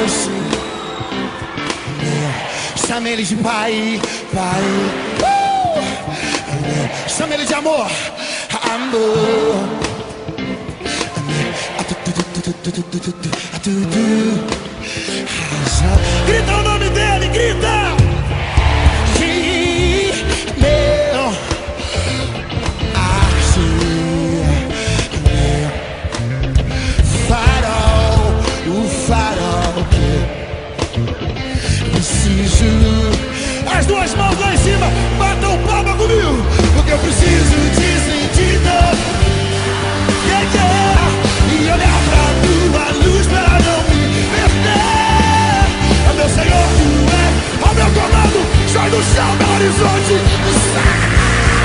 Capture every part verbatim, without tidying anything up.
Chama ele de pai, pai. Uh! Chama ele de amor, amor. Grita o nome dele, grita. Meu farol, o farol que preciso. As duas mãos lá em cima, batam palma comigo, porque eu preciso de sentido. Yeah, yeah. E olhar pra tua luz pra não me perder. É meu Senhor, tu é ao meu comando. Sai do chão, meu horizonte. Sai.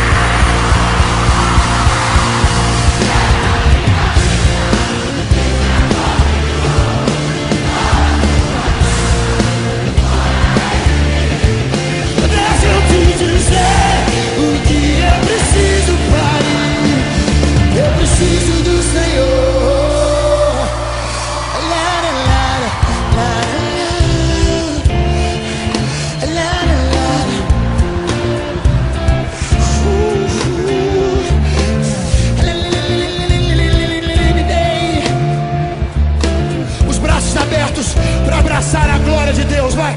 Para abraçar a glória de Deus, vai.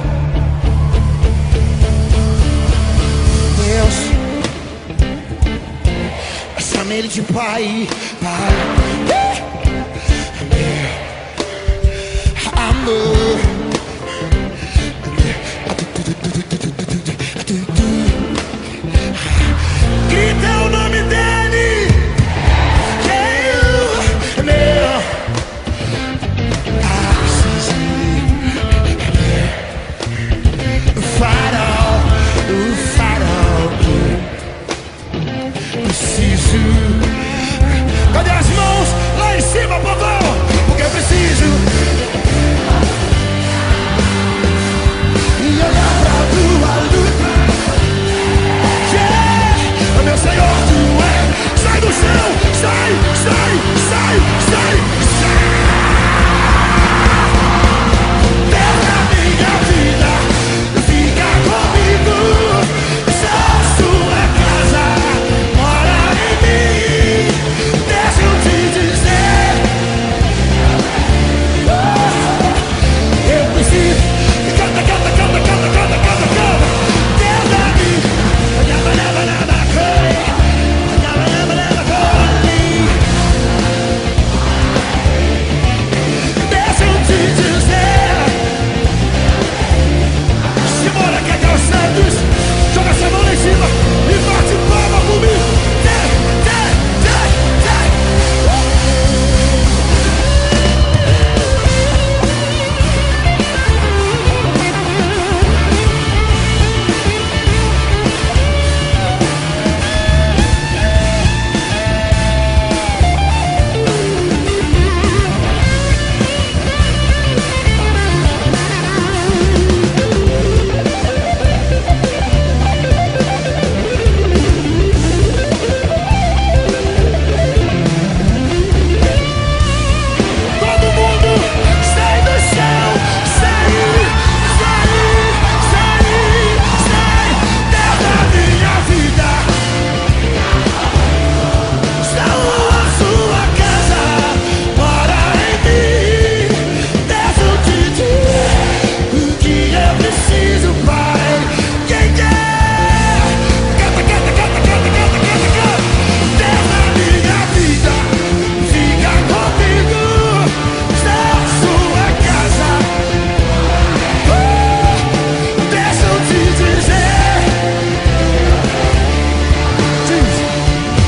Deus, chama ele de pai, pai. Amor. Grita o nome dele. Cadê as mãos lá em cima, povão? Porque eu preciso. E olhar pra tua luz. Yeah! Meu Senhor, tu é. Sai do chão, sai, sai, sai, sai, sai. Deus na minha vida, fica comigo. Sou sua casa, mora em mim. Deixa eu te dizer, oh, eu preciso. Canta, canta, canta, canta, canta, canta, canta. Deus na minha, leva, leva, leva, corre, leva, leva, leva, corre. Deixa eu te dizer, se mora aqui até os Santos, joga essa mão lá em cima e bate palma comigo.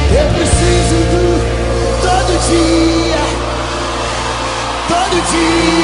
Todo dia